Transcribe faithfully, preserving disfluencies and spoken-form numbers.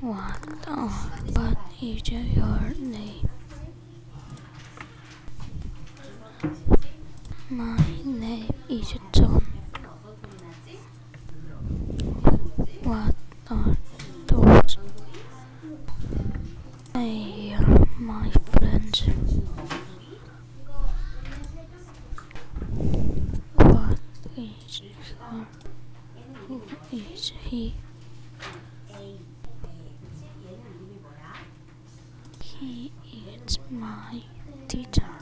What or what is your name? My name is John. What are those? They are my friends. What is her? Who is he? He is my teacher.